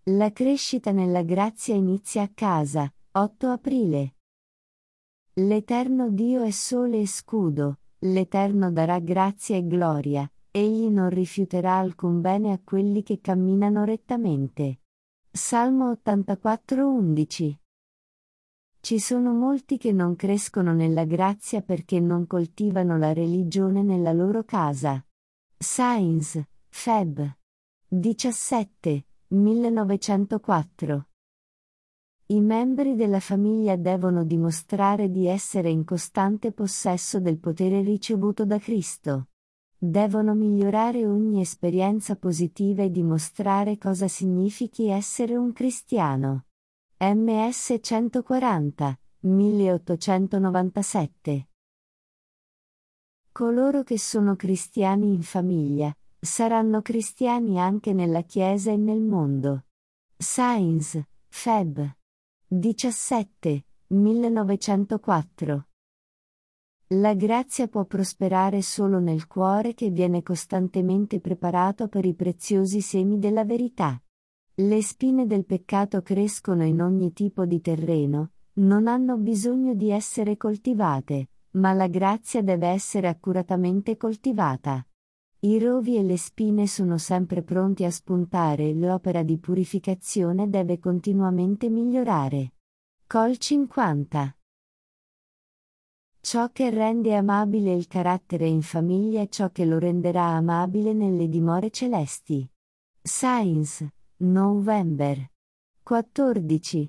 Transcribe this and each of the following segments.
La crescita nella grazia inizia a casa, 8 aprile. L'Eterno Dio è sole e scudo, l'Eterno darà grazia e gloria, egli non rifiuterà alcun bene a quelli che camminano rettamente. Salmo 84:11. Ci sono molti che non crescono nella grazia perché non coltivano la religione nella loro casa. Sainz, Feb. 17, 1904. I membri della famiglia devono dimostrare di essere in costante possesso del potere ricevuto da Cristo. Devono migliorare ogni esperienza positiva e dimostrare cosa significhi essere un cristiano. MS 140, 1897. Coloro che sono cristiani in famiglia, saranno cristiani anche nella Chiesa e nel mondo. Sainz, Feb. 17, 1904. La grazia può prosperare solo nel cuore che viene costantemente preparato per i preziosi semi della verità. Le spine del peccato crescono in ogni tipo di terreno, non hanno bisogno di essere coltivate, ma la grazia deve essere accuratamente coltivata. I rovi e le spine sono sempre pronti a spuntare e l'opera di purificazione deve continuamente migliorare. Col 50. Ciò che rende amabile il carattere in famiglia è ciò che lo renderà amabile nelle dimore celesti. Sainz, November 14,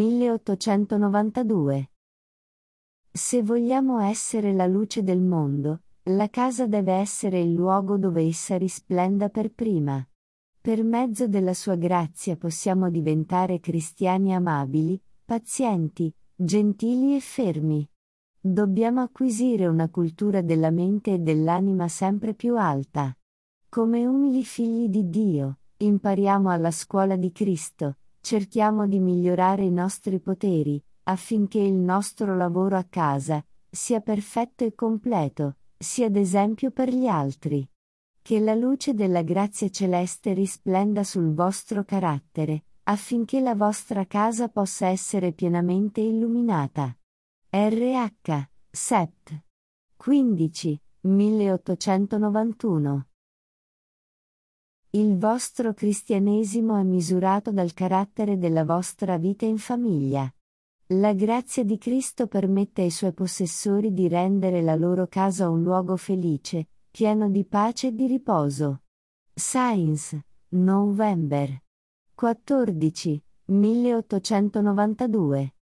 1892. Se vogliamo essere la luce del mondo, la casa deve essere il luogo dove essa risplenda per prima. Per mezzo della sua grazia possiamo diventare cristiani amabili, pazienti, gentili e fermi. Dobbiamo acquisire una cultura della mente e dell'anima sempre più alta. Come umili figli di Dio, impariamo alla scuola di Cristo, cerchiamo di migliorare i nostri poteri, affinché il nostro lavoro a casa sia perfetto e completo, sia d'esempio per gli altri. Che la luce della grazia celeste risplenda sul vostro carattere, affinché la vostra casa possa essere pienamente illuminata. RH, Sept. 15, 1891. Il vostro cristianesimo è misurato dal carattere della vostra vita in famiglia. La grazia di Cristo permette ai suoi possessori di rendere la loro casa un luogo felice, pieno di pace e di riposo. Sainz, November 14, 1892.